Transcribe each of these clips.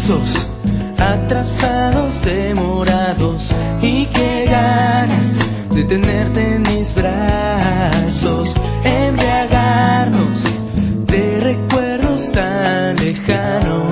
besos atrasados, demorados, y qué ganas de tenerte en mis brazos, embriagarnos de recuerdos tan lejanos.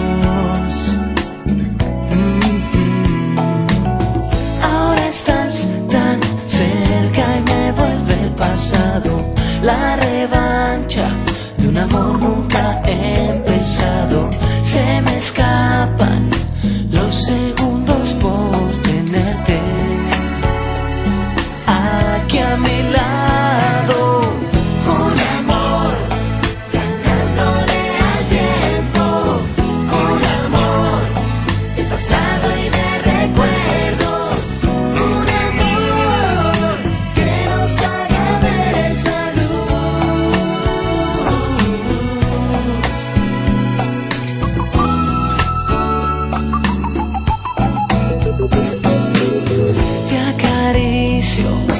Ahora estás tan cerca y me vuelve el pasado, la revancha de un amor nunca empezado. Se me escapan los segundos por tenerte aquí a mi lado. Un amor ganándole al tiempo, un amor de pasado y de recuerdos, un amor que nos haga ver esa luz. Te acaricio